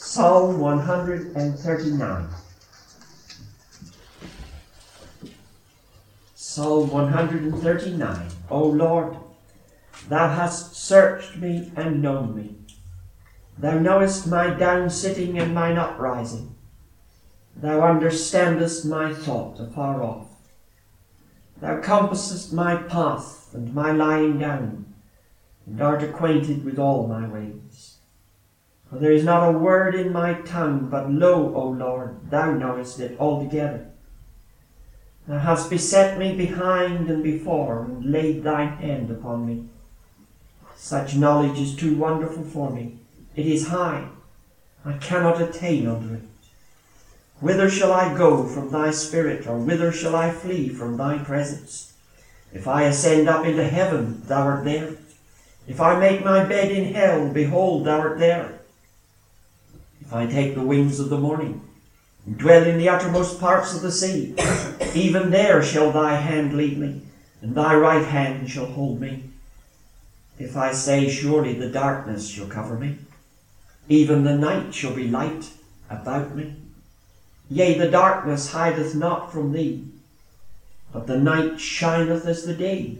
Psalm 139. Psalm 139. O Lord, Thou hast searched me and known me. Thou knowest my down-sitting and mine uprising. Thou understandest my thought afar off. Thou compassest my path and my lying down, and art acquainted with all my ways. For there is not a word in my tongue, but lo, O Lord, Thou knowest it altogether. Thou hast beset me behind and before, and laid Thine hand upon me. Such knowledge is too wonderful for me. It is high. I cannot attain unto it. Whither shall I go from Thy Spirit, or whither shall I flee from Thy presence? If I ascend up into heaven, Thou art there. If I make my bed in hell, behold, Thou art there. If I take the wings of the morning, and dwell in the uttermost parts of the sea, even there shall Thy hand lead me, and Thy right hand shall hold me. If I say, surely the darkness shall cover me, even the night shall be light about me. Yea, the darkness hideth not from Thee, but the night shineth as the day.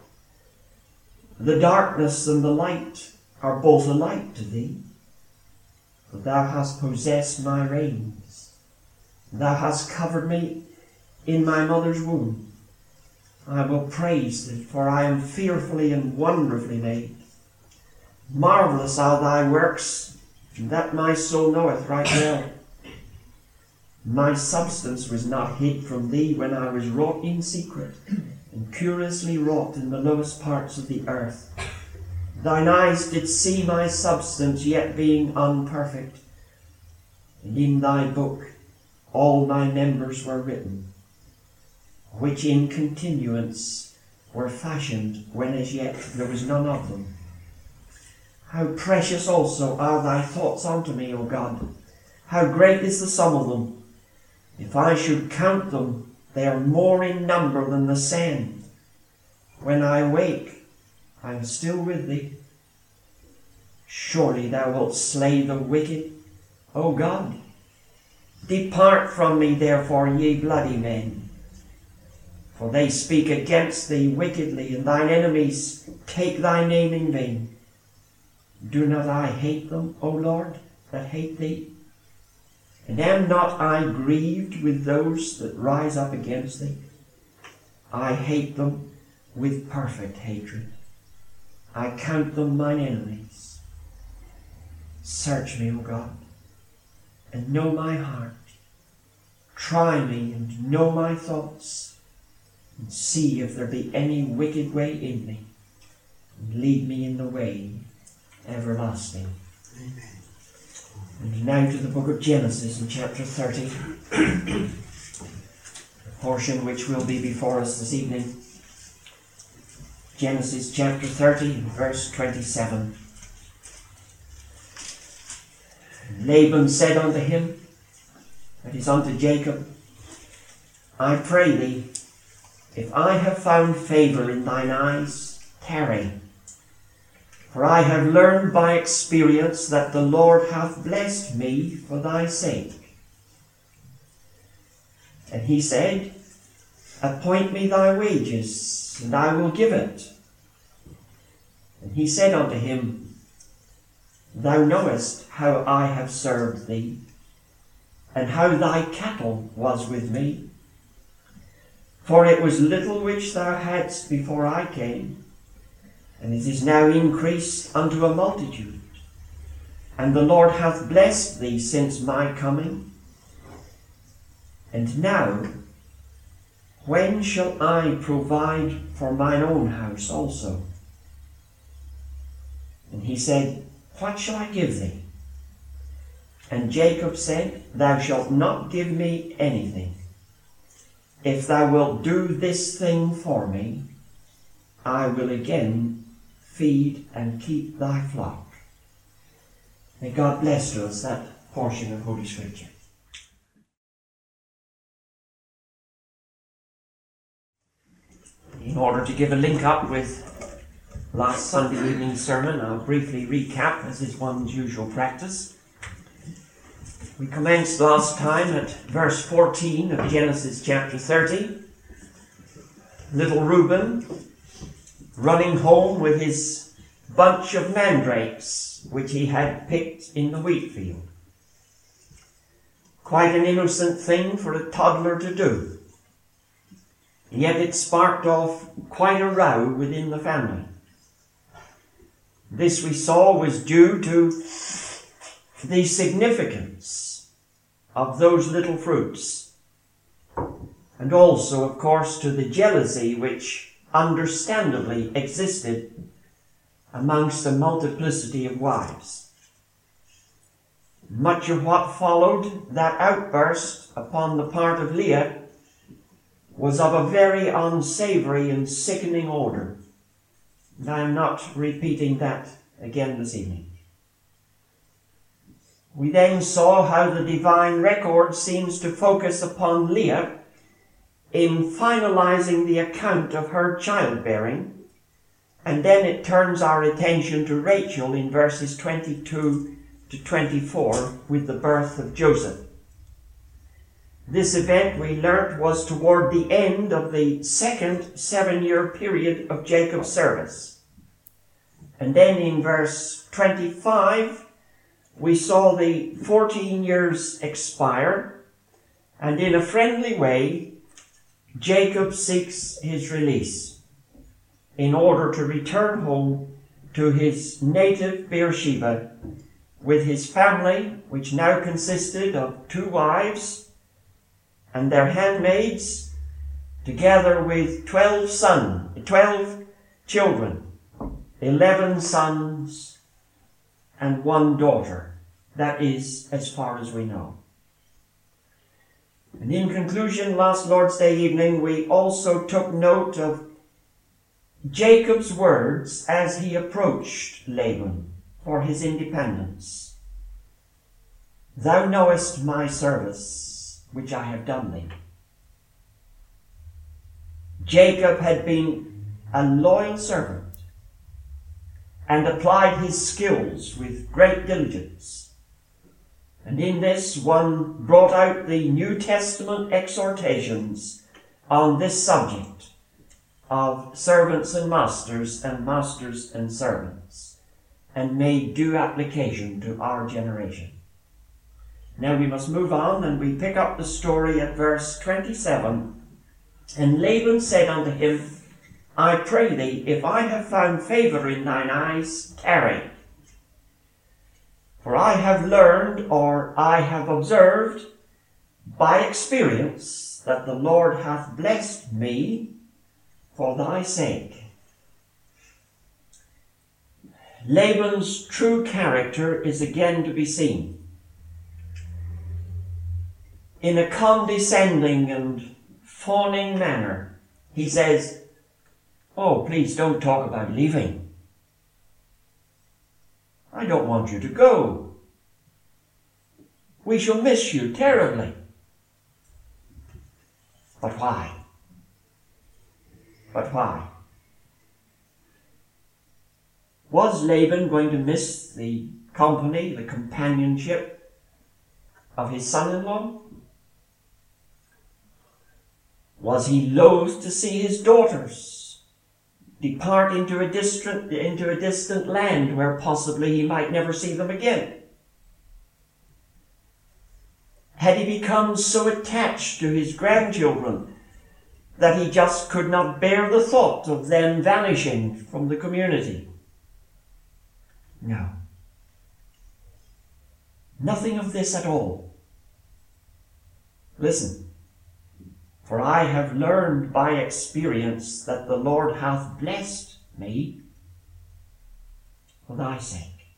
The darkness and the light are both alike to Thee. For Thou hast possessed my reins. Thou hast covered me in my mother's womb. I will praise Thee, for I am fearfully and wonderfully made. Marvellous are Thy works, that my soul knoweth right well. My substance was not hid from Thee when I was wrought in secret, and curiously wrought in the lowest parts of the earth. Thine eyes did see my substance, yet being unperfect. And in Thy book all my members were written, which in continuance were fashioned, when as yet there was none of them. How precious also are Thy thoughts unto me, O God! How great is the sum of them! If I should count them, they are more in number than the sand. When I wake, I am still with Thee. Surely Thou wilt slay the wicked, O God. Depart from me, therefore, ye bloody men. For they speak against Thee wickedly, and Thine enemies take Thy name in vain. Do not I hate them, O Lord, that hate Thee? And am not I grieved with those that rise up against Thee? I hate them with perfect hatred. I count them mine enemies. Search me, O God, and know my heart. Try me and know my thoughts, and see if there be any wicked way in me, and lead me in the way everlasting. Amen. And now to the book of Genesis in chapter 30, a portion which will be before us this evening. Genesis chapter 30, verse 27. Laban said unto him, that is unto Jacob, I pray thee, if I have found favour in thine eyes, tarry. For I have learned by experience that the Lord hath blessed me for thy sake. And he said, appoint me thy wages, and I will give it. And he said unto him, thou knowest how I have served thee, and how thy cattle was with me. For it was little which thou hadst before I came, and it is now increased unto a multitude. And the Lord hath blessed thee since my coming. And now, when shall I provide for mine own house also? And he said, what shall I give thee? And Jacob said, thou shalt not give me anything. If thou wilt do this thing for me, I will again feed and keep thy flock. May God bless to us that portion of Holy Scripture. In order to give a link up with last Sunday evening's sermon, I'll briefly recap, as is one's usual practice. We commenced last time at verse 14 of Genesis chapter 30. Little Reuben running home with his bunch of mandrakes, which he had picked in the wheat field. Quite an innocent thing for a toddler to do. Yet it sparked off quite a row within the family. This we saw was due to the significance of those little fruits, and also, of course, to the jealousy which understandably existed amongst a multiplicity of wives. Much of what followed that outburst upon the part of Leah was of a very unsavoury and sickening order. And I am not repeating that again this evening. We then saw how the divine record seems to focus upon Leah in finalizing the account of her childbearing, and then it turns our attention to Rachel in verses 22 to 24 with the birth of Joseph. This event, we learnt, was toward the end of the second 7-year period of Jacob's service. And then in verse 25, we saw the 14 years expire, and in a friendly way, Jacob seeks his release in order to return home to his native Beersheba with his family, which now consisted of 2 wives and their handmaids, together with 12 children, 11 sons and 1 daughter. That is as far as we know. And in conclusion, last Lord's Day evening, we also took note of Jacob's words as he approached Laban for his independence. Thou knowest my service, which I have done thee. Jacob had been a loyal servant and applied his skills with great diligence. And in this one brought out the New Testament exhortations on this subject of servants and masters and servants, and made due application to our generation. Now we must move on, and we pick up the story at verse 27. And Laban said unto him, I pray thee, if I have found favour in thine eyes, tarry. For I have learned, or I have observed by experience, that the Lord hath blessed me for thy sake. Laban's true character is again to be seen. In a condescending and fawning manner, he says, oh, please don't talk about leaving. I don't want you to go. We shall miss you terribly. But why? But why? Was Laban going to miss the company, the companionship of his son-in-law? Was he loath to see his daughters depart into a distant land where possibly he might never see them again? Had he become so attached to his grandchildren that he just could not bear the thought of them vanishing from the community? No. Nothing of this at all. Listen. For I have learned by experience that the Lord hath blessed me for thy sake.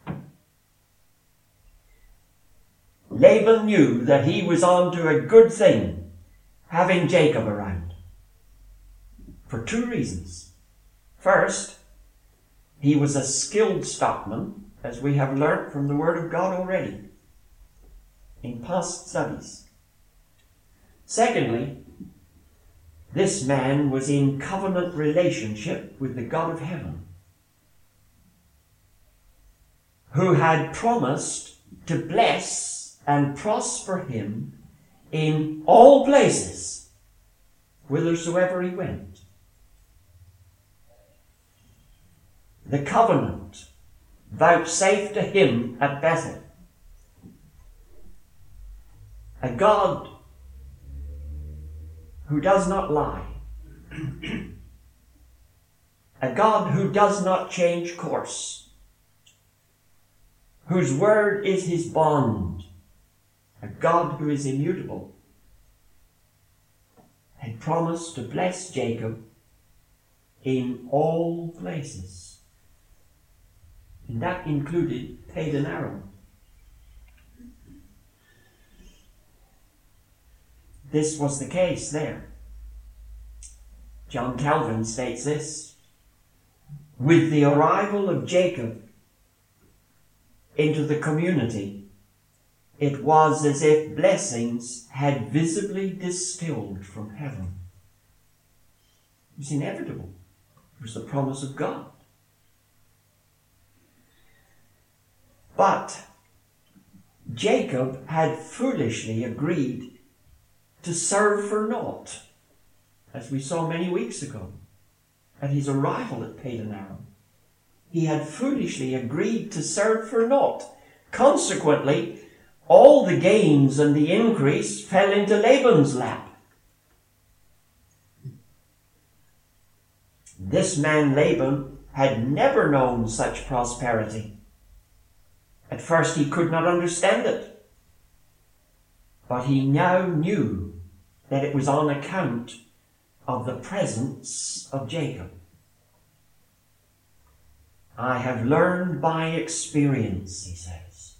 Laban knew that he was on to a good thing having Jacob around, for 2 reasons. First, he was a skilled stockman, as we have learnt from the Word of God already in past studies. Secondly, this man was in covenant relationship with the God of heaven, who had promised to bless and prosper him in all places, whithersoever he went. The covenant vouchsafed to him at Bethel, a God who does not lie, a God who does not change course, whose word is his bond, a God who is immutable, had promised to bless Jacob in all places. And that included Padan Aram. This was the case there. John Calvin states this: with the arrival of Jacob into the community, it was as if blessings had visibly distilled from heaven. It was inevitable. It was the promise of God. But Jacob had foolishly agreed to serve for naught, as we saw many weeks ago at his arrival at Padan Aram. He had foolishly agreed to serve for naught. Consequently, all the gains and the increase fell into Laban's lap. This man Laban had never known such prosperity. At first he could not understand it, but he now knew that it was on account of the presence of Jacob. I have learned by experience, he says.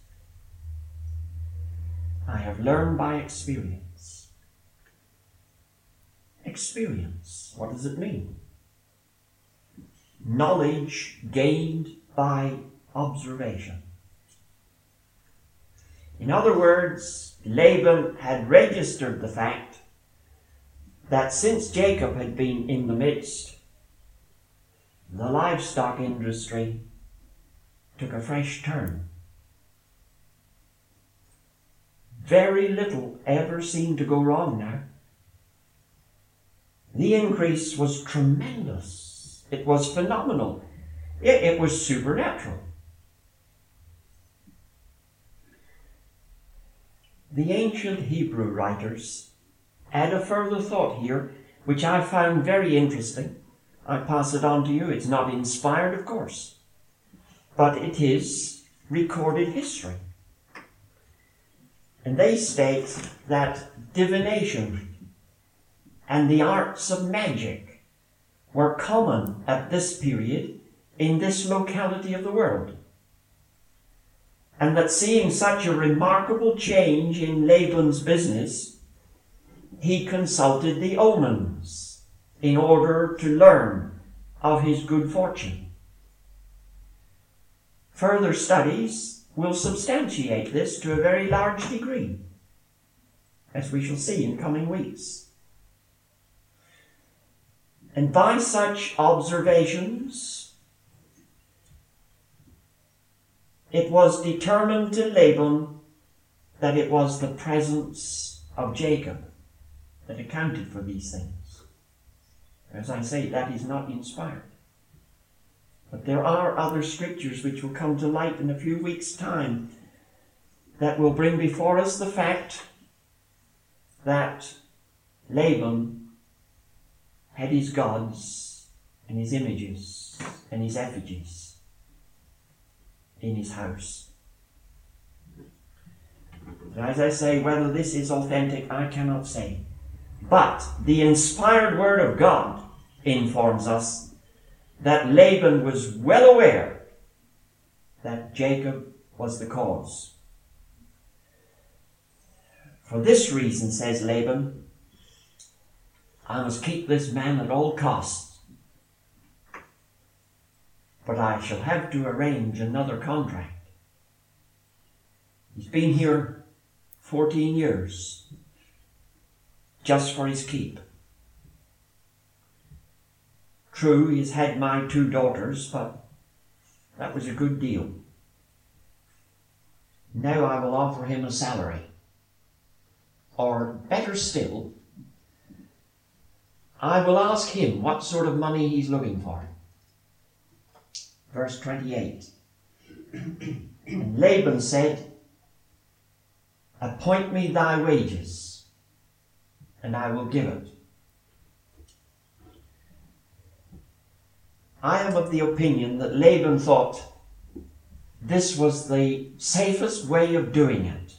I have learned by experience. Experience, what does it mean? Knowledge gained by observation. In other words, Laban had registered the fact that since Jacob had been in the midst, the livestock industry took a fresh turn. Very little ever seemed to go wrong now. The increase was tremendous. It was phenomenal. It was supernatural. The ancient Hebrew writers add a further thought here, which I found very interesting. I pass it on to you. It's not inspired, of course, but it is recorded history. And they state that divination and the arts of magic were common at this period in this locality of the world. And that seeing such a remarkable change in Laban's business, he consulted the omens in order to learn of his good fortune. Further studies will substantiate this to a very large degree, as we shall see in coming weeks. And by such observations, it was determined to Laban that it was the presence of Jacob that accounted for these things. As I say, that is not inspired. But there are other scriptures which will come to light in a few weeks' time that will bring before us the fact that Laban had his gods and his images and his effigies in his house. But as I say, whether this is authentic, I cannot say. But the inspired word of God informs us that Laban was well aware that Jacob was the cause. For this reason, says Laban, I must keep this man at all costs. But I shall have to arrange another contract. He's been here 14 years, just for his keep. True, he's had my 2 daughters, but that was a good deal. Now I will offer him a salary. Or better still, I will ask him what sort of money he's looking for. Verse 28. And Laban said, appoint me thy wages, and I will give it. I am of the opinion that Laban thought this was the safest way of doing it.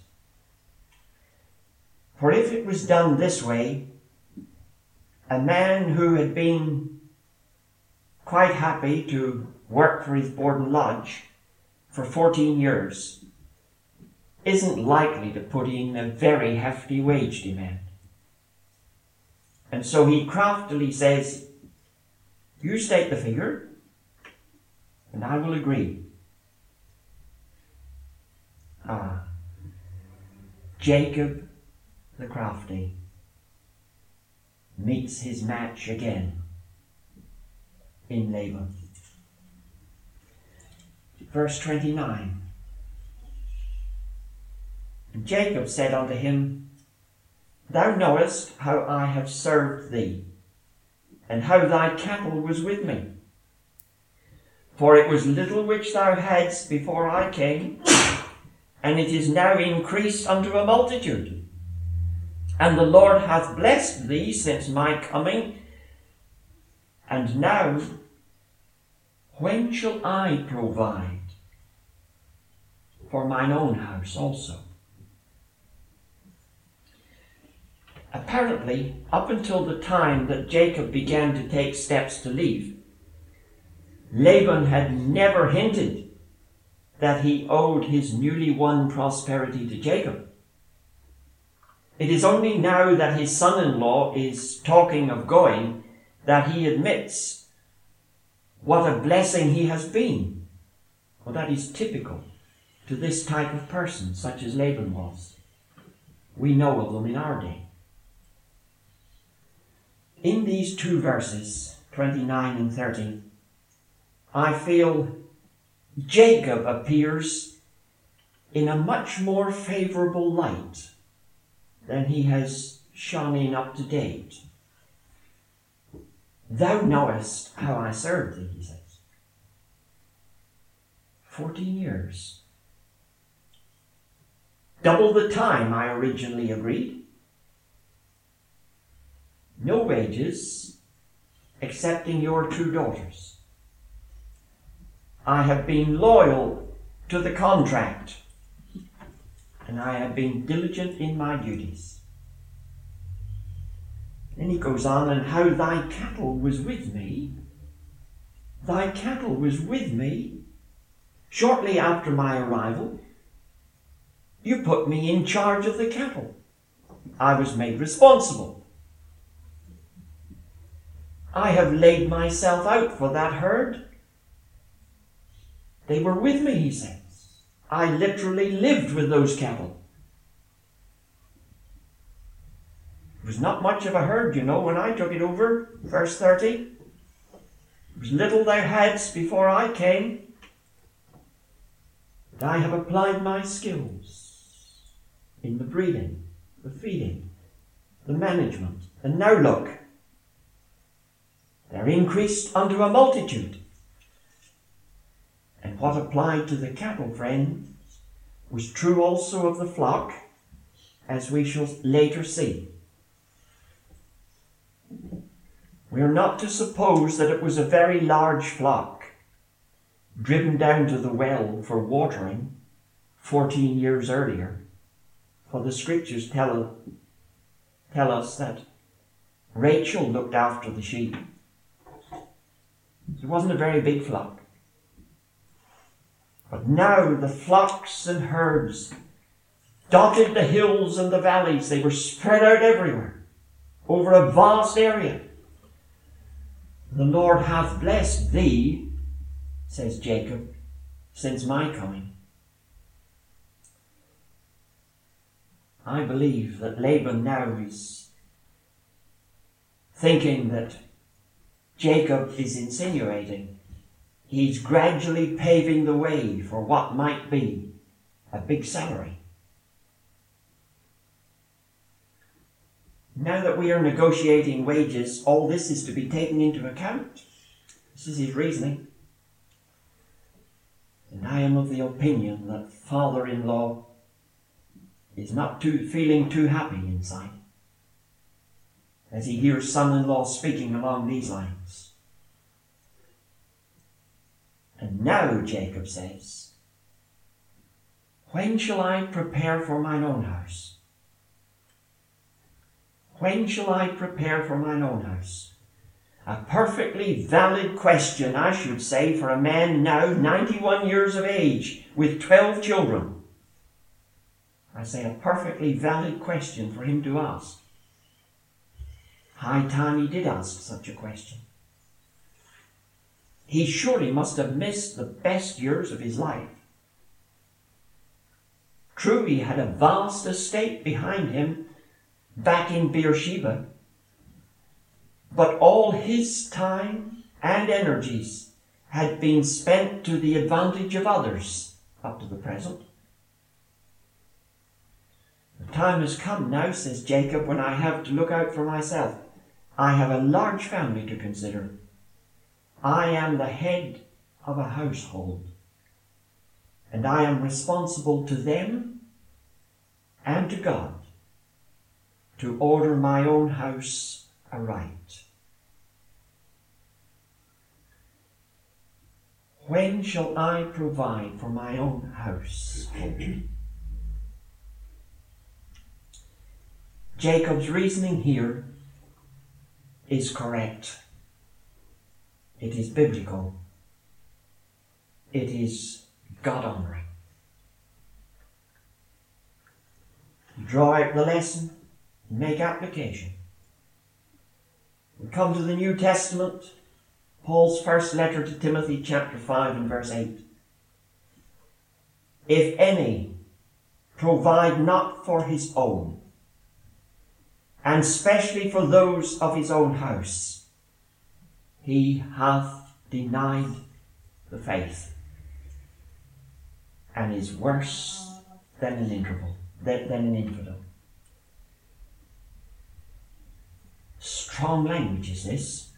For if it was done this way, a man who had been quite happy to work for his board and lodge for 14 years isn't likely to put in a very hefty wage demand. And so he craftily says, you state the figure, and I will agree. Jacob the crafty meets his match again in Laban. Verse 29. And Jacob said unto him, thou knowest how I have served thee, and how thy cattle was with me. For it was little which thou hadst before I came, and it is now increased unto a multitude. And the Lord hath blessed thee since my coming. And now, when shall I provide for mine own house also? Apparently, up until the time that Jacob began to take steps to leave, Laban had never hinted that he owed his newly won prosperity to Jacob. It is only now that his son-in-law is talking of going that he admits what a blessing he has been. Well, that is typical to this type of person, such as Laban was. We know of them in our day. In these two verses, 29 and 30, I feel Jacob appears in a much more favourable light than he has shone in up to date. Thou knowest how I served thee, he says. 14 years. Double the time I originally agreed. No wages, excepting your 2 daughters. I have been loyal to the contract, and I have been diligent in my duties. Then he goes on, and how thy cattle was with me. Thy cattle was with me. Shortly after my arrival, you put me in charge of the cattle. I was made responsible. I have laid myself out for that herd. They were with me, he says. I literally lived with those cattle. It was not much of a herd, you know, when I took it over. Verse 30. It was little thou hadst before I came. But I have applied my skills in the breeding, the feeding, the management. And now look, they're increased unto a multitude. And what applied to the cattle, friends, was true also of the flock, as we shall later see. We are not to suppose that it was a very large flock, driven down to the well for watering 14 years earlier. For the scriptures tell us that Rachel looked after the sheep. It wasn't a very big flock. But now the flocks and herds dotted the hills and the valleys. They were spread out everywhere, over a vast area. The Lord hath blessed thee, says Jacob, since my coming. I believe that Laban now is thinking that Jacob is insinuating he's gradually paving the way for what might be a big salary. Now that we are negotiating wages, all this is to be taken into account. This is his reasoning. And I am of the opinion that father-in-law is not feeling too happy inside as he hears son-in-law speaking along these lines. And now, Jacob says, when shall I prepare for mine own house? When shall I prepare for mine own house? A perfectly valid question, I should say, for a man now 91 years of age with 12 children. I say a perfectly valid question for him to ask. High time he did ask such a question. He surely must have missed the best years of his life. True, he had a vast estate behind him back in Beersheba, but all his time and energies had been spent to the advantage of others up to the present. The time has come now, says Jacob, when I have to look out for myself. I have a large family to consider. I am the head of a household, and I am responsible to them and to God to order my own house aright. When shall I provide for my own house? Jacob's reasoning here is correct. It is biblical. It is God-honoring. Draw out the lesson and make application. We come to the New Testament, Paul's first letter to Timothy, chapter 5 and verse 8. If any provide not for his own, and specially for those of his own house, he hath denied the faith, and is worse than an infidel. Strong language is this.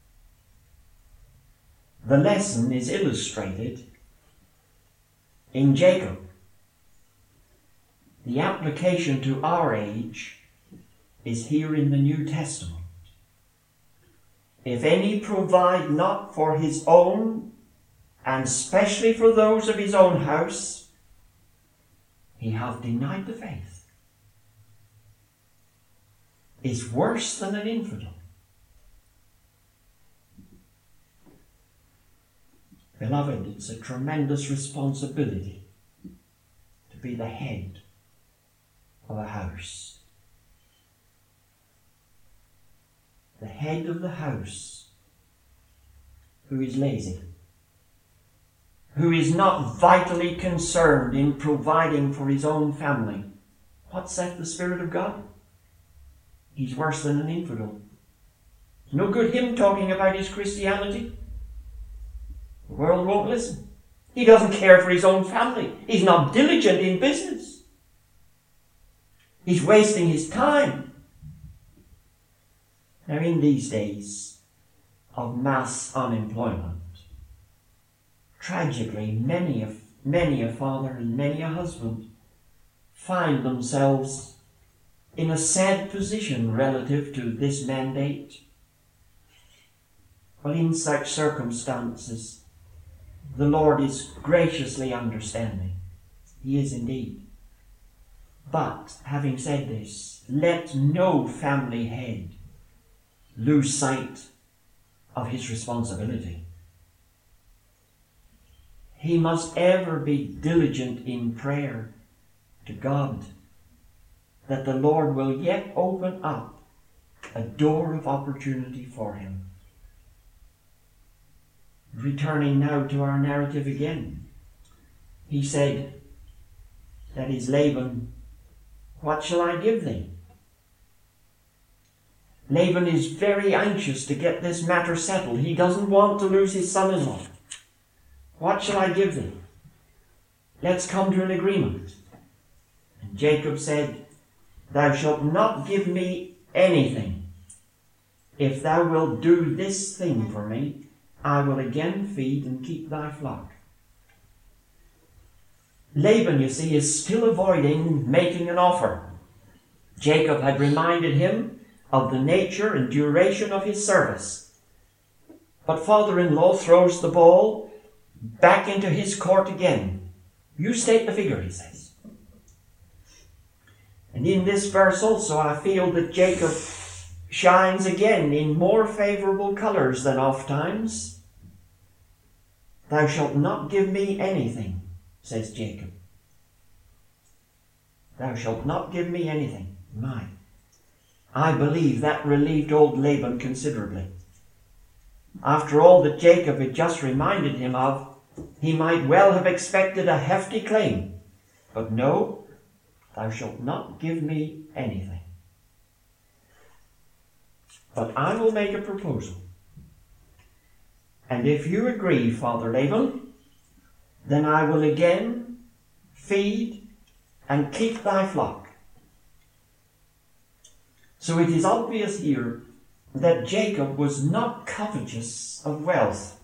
The lesson is illustrated in Jacob. The application to our age is here in the New Testament. If any provide not for his own, and specially for those of his own house, he hath denied the faith, is worse than an infidel. Beloved, it's a tremendous responsibility to be the head of a house. The head of the house who is lazy, who is not vitally concerned in providing for his own family. What's that, the Spirit of God? He's worse than an infidel. It's no good him talking about his Christianity. The world won't listen. He doesn't care for his own family. He's not diligent in business. He's wasting his time. Now, in these days of mass unemployment, tragically, many a father and many a husband find themselves in a sad position relative to this mandate. Well, in such circumstances, the Lord is graciously understanding. He is indeed. But, having said this, let no family head lose sight of his responsibility. He must ever be diligent in prayer to God that the Lord will yet open up a door of opportunity for him. Returning now to our narrative again, he said, that is Laban, what shall I give thee? Laban is very anxious to get this matter settled. He doesn't want to lose his son-in-law. What shall I give thee? let's come to an agreement. And Jacob said, thou shalt not give me anything. If thou wilt do this thing for me, I will again feed and keep thy flock. Laban, you see, is still avoiding making an offer. Jacob had reminded him of the nature and duration of his service. But father-in-law throws the ball back into his court again. You state the figure, he says. And in this verse also I feel that Jacob shines again in more favourable colours than oft times. Thou shalt not give me anything, says Jacob. Thou shalt not give me anything. I believe that relieved old Laban considerably. After all that Jacob had just reminded him of, he might well have expected a hefty claim. But no, thou shalt not give me anything. But I will make a proposal. And if you agree, Father Laban, then I will again feed and keep thy flock. So it is obvious here that Jacob was not covetous of wealth.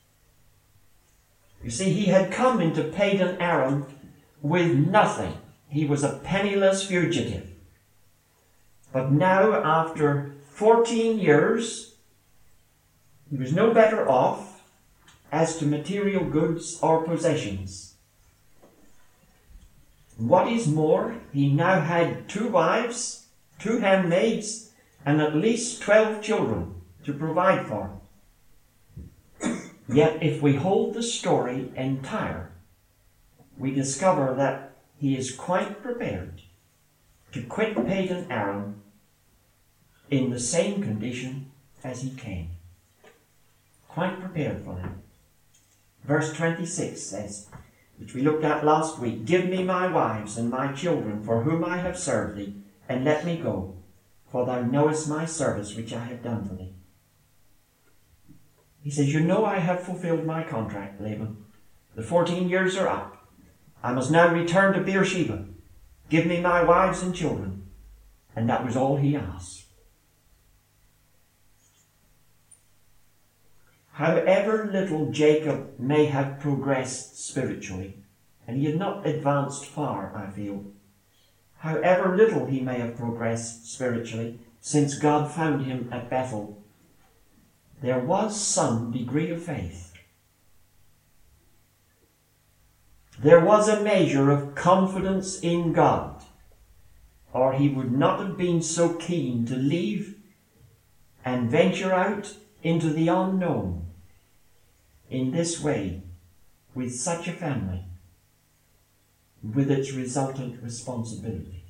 You see, he had come into Padan Aram with nothing. He was a penniless fugitive. But now, after 14 years, he was no better off as to material goods or possessions. What is more, he now had 2 wives, 2 handmaids, and at least 12 children to provide for. Yet if we hold the story entire, we discover that he is quite prepared to quit Padan Aram in the same condition as he came. Quite prepared for that. Verse 26 says, which we looked at last week, give me my wives and my children for whom I have served thee, and let me go, for thou knowest my service which I have done for thee. He says, you know I have fulfilled my contract, Laban. The 14 years are up. I must now return to Beersheba. Give me my wives and children. And that was all he asked. However little Jacob may have progressed spiritually, and he had not advanced far, I feel, however little he may have progressed spiritually since God found him at Bethel, there was some degree of faith. There was a measure of confidence in God, or he would not have been so keen to leave and venture out into the unknown in this way with such a family, with its resultant responsibility.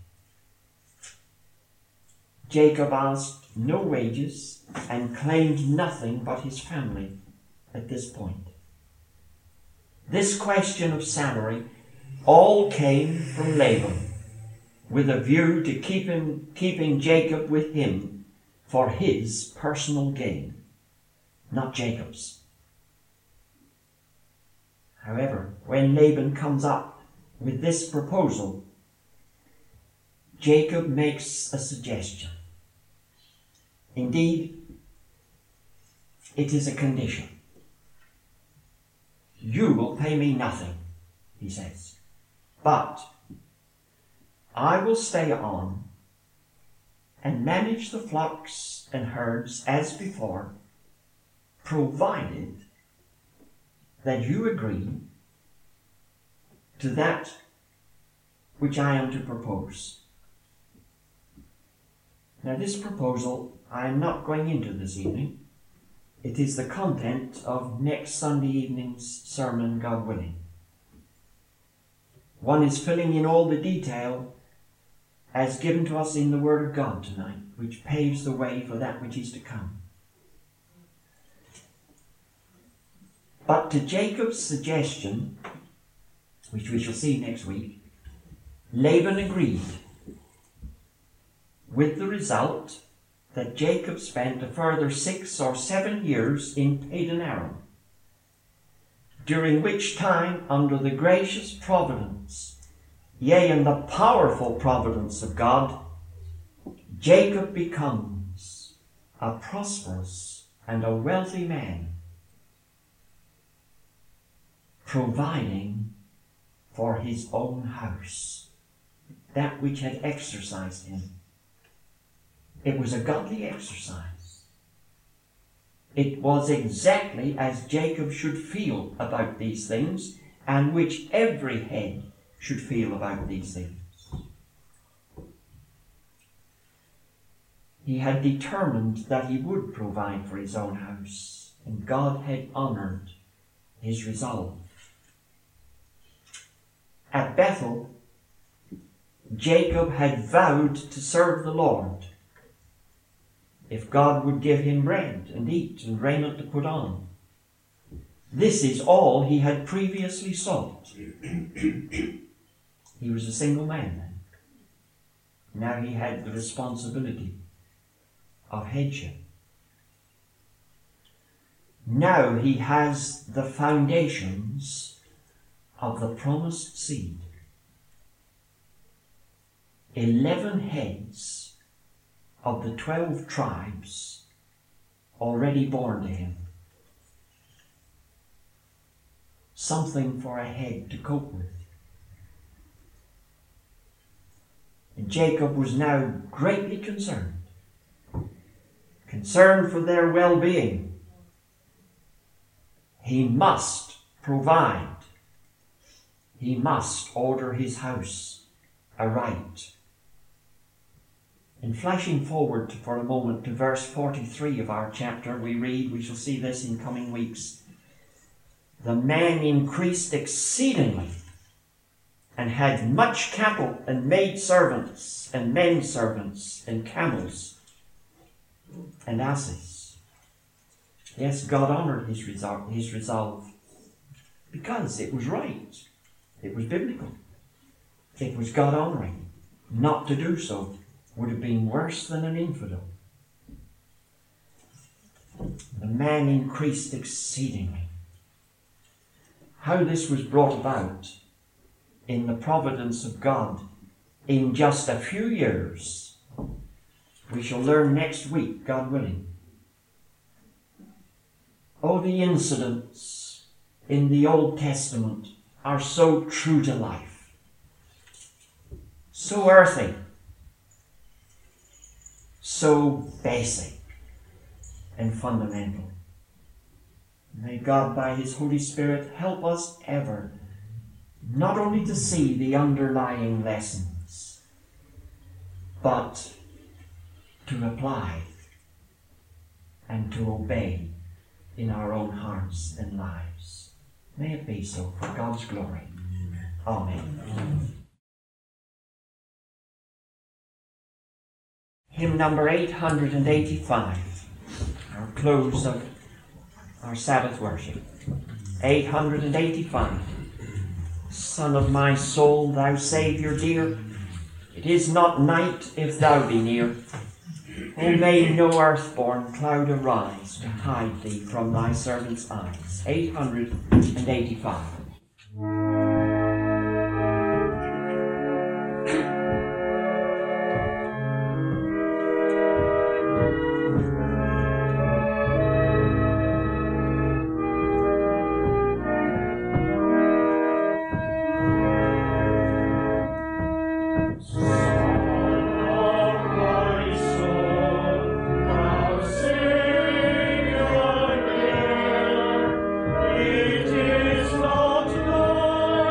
Jacob asked no wages and claimed nothing but his family at this point. This question of salary all came from Laban, with a view to keeping Jacob with him for his personal gain, not Jacob's. However, when Laban comes up with this proposal, Jacob makes a suggestion. Indeed, it is a condition. You will pay me nothing, he says, but I will stay on and manage the flocks and herds as before, provided that you agree to that which I am to propose. Now, this proposal I am not going into this evening. It is the content of next Sunday evening's sermon, God willing. One is filling in all the detail as given to us in the Word of God tonight, which paves the way for that which is to come. But to Jacob's suggestion, which we shall see next week, Laban agreed, with the result that Jacob spent a further 6 or 7 years in Padan Aram, during which time, under the gracious providence, yea, and the powerful providence of God, Jacob becomes a prosperous and a wealthy man, providing for his own house, that which had exercised him. It was a godly exercise. It was exactly as Jacob should feel about these things, and which every head should feel about these things. He had determined that he would provide for his own house, and God had honored his resolve. At Bethel, Jacob had vowed to serve the Lord if God would give him bread and eat and raiment to put on. This is all he had previously sought. He was a single man then. Now he had the responsibility of headship. Now he has the foundations of the promised seed. 11 heads of the 12 tribes already born to him. Something for a head to cope with. And Jacob was now greatly concerned for their well-being. He must provide. He must order his house aright. In flashing forward for a moment to verse 43 of our chapter, we read, we shall see this in coming weeks, the man increased exceedingly and had much cattle and maid servants and men servants and camels and asses. Yes, God honored his resolve because it was right. It was biblical. It was God honoring. Not to do so would have been worse than an infidel. The man increased exceedingly. How this was brought about in the providence of God in just a few years, we shall learn next week, God willing. Oh, the incidents in the Old Testament are so true to life, so earthy, so basic and fundamental. May God, by his Holy Spirit, help us ever not only to see the underlying lessons, but to apply and to obey in our own hearts and lives. May it be so for God's glory. Amen. Hymn number 885, our close of our Sabbath worship. 885. Son of my soul, thou Saviour dear, it is not night if thou be near. O may no earth-born cloud arise to hide thee from thy servant's eyes. 885. It is not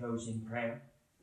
closing prayer.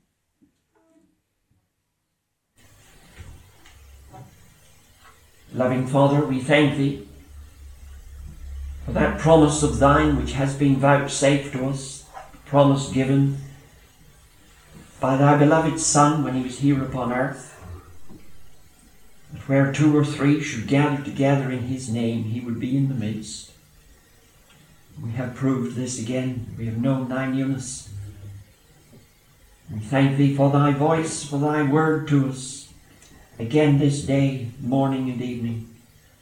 Loving Father, we thank Thee for that promise of Thine which has been vouchsafed to us, promise given by Thy beloved Son when He was here upon earth, that where 2 or 3 should gather together in His name, He would be in the midst. We have proved this again. We have known Thy nearness. We thank Thee for Thy voice, for Thy word to us, again this day, morning and evening,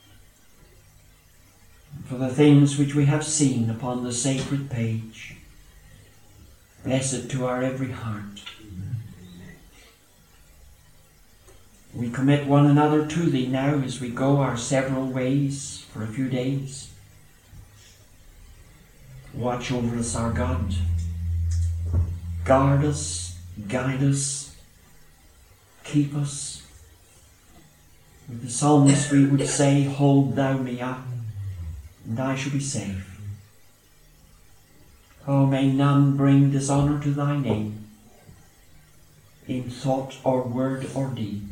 for the things which we have seen upon the sacred page. Blessed to our every heart. We commit one another to Thee now as we go our several ways for a few days. Watch over us, our God. Guard us, guide us, keep us. With the psalmist we would say, hold Thou me up, and I shall be safe. Oh, may none bring dishonour to Thy name, in thought or word or deed.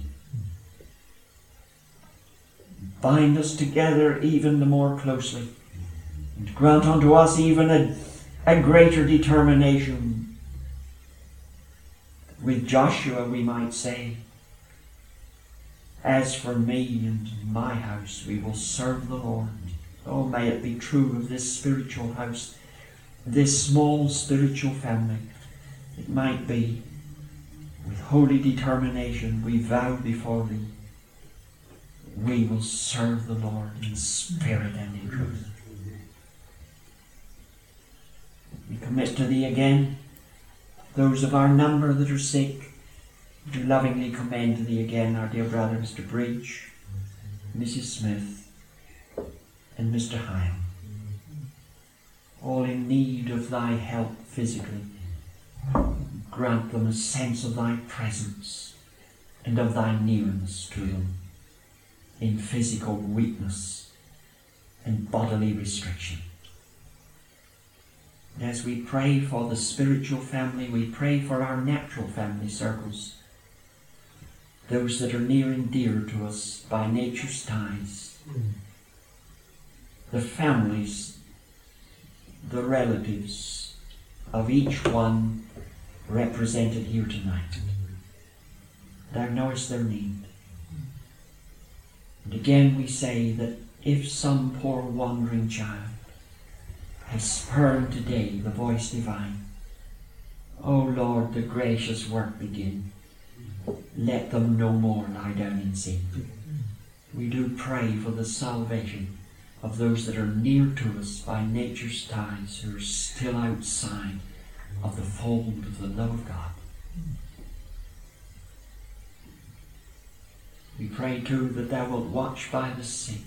Bind us together even the more closely, and grant unto us even a greater determination. With Joshua we might say, as for me and my house, we will serve the Lord. Oh, may it be true of this spiritual house, this small spiritual family. It might be, with holy determination, we vow before Thee, we will serve the Lord in spirit and in truth. We commit to Thee again those of our number that are sick. We do lovingly commend to Thee again our dear brother Mr. Bridge, Mrs. Smith, and Mr. Hyam, all in need of Thy help physically. Grant them a sense of Thy presence and of Thy nearness to them in physical weakness and bodily restriction. And as we pray for the spiritual family, we pray for our natural family circles, those that are near and dear to us by nature's ties, the families, the relatives of each one represented here tonight. Thou knowest their need. And again we say that if some poor wandering child has heard today the voice divine, O Lord, the gracious work begin. Let them no more lie down in sin. We do pray for the salvation of those that are near to us by nature's ties, who are still outside of the fold of the love of God. We pray too that Thou wilt watch by the sick,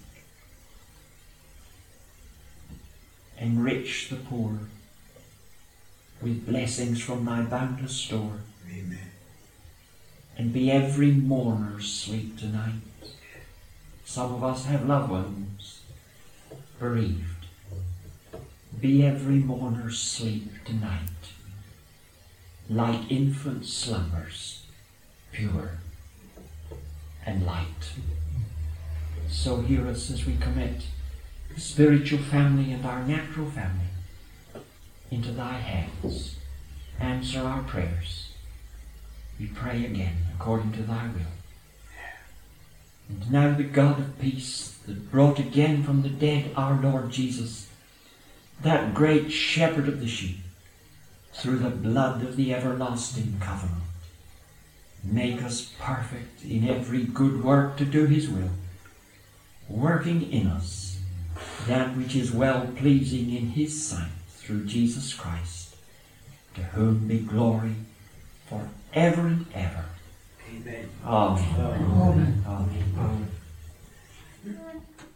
enrich the poor with blessings from Thy boundless store. Amen. And be every mourner's sleep tonight. Some of us have loved ones bereaved. Be every mourner's sleep tonight, like infant slumbers, pure and light. So hear us as we commit the spiritual family and our natural family into Thy hands. Answer our prayers. We pray again according to Thy will. And now the God of peace, that brought again from the dead our Lord Jesus, that great shepherd of the sheep, through the blood of the everlasting covenant, make us perfect in every good work to do His will, working in us that which is well-pleasing in His sight, through Jesus Christ, to whom be glory for ever and ever. Amen. Amen. Amen. Amen. Amen.